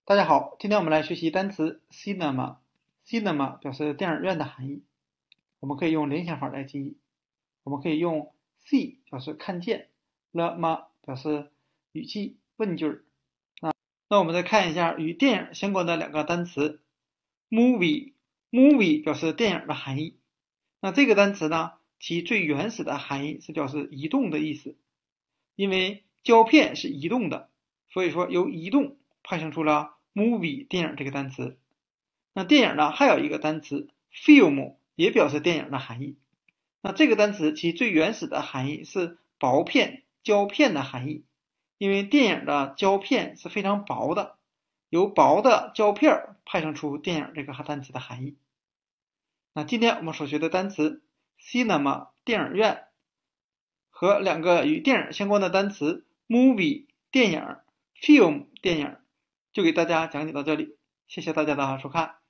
大家好，今天我们来学习单词 cinema。cinema 表示电影院的含义，我们可以用联想法来记忆。我们可以用 see 表示看见，lama 表示语气问句。那我们再看一下与电影相关的两个单词 movie 表示电影的含义。那这个单词呢，其最原始的含义是表示移动的意思，因为胶片是移动的，所以说由移动派生出了 movie 电影这个单词。那电影呢，还有一个单词 film 也表示电影的含义。那这个单词其最原始的含义是薄片、胶片的含义，因为电影的胶片是非常薄的，由薄的胶片派生出电影这个单词的含义。那今天我们所学的单词 cinema 电影院和两个与电影相关的单词 movie 电影、film 电影，就给大家讲解到这里，谢谢大家的收看。